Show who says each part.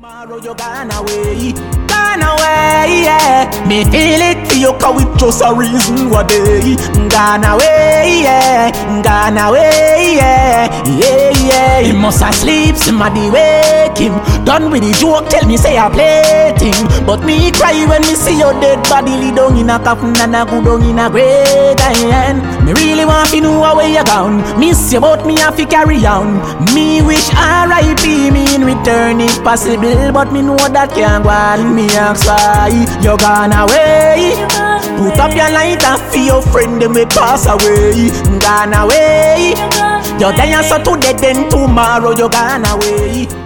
Speaker 1: Tomorrow you gone away, yeah. Me feel it for you, cause it just a reason what day. Gone away, yeah. Gone away, yeah. Yeah, yeah. He must have sleep, somebody wake him. Done with the joke, tell me say I play thing. But me cry when me see your dead body lay down in a coffin and a go down in a grave. Me really want to know where you gone. Miss you but me have to carry on. Me wish R.I.P. me in return if possible, but me know that can't go on. Me ask why you gone away. Put up your light and for your friend them may pass away. Gone away. You die so today then tomorrow you gone away.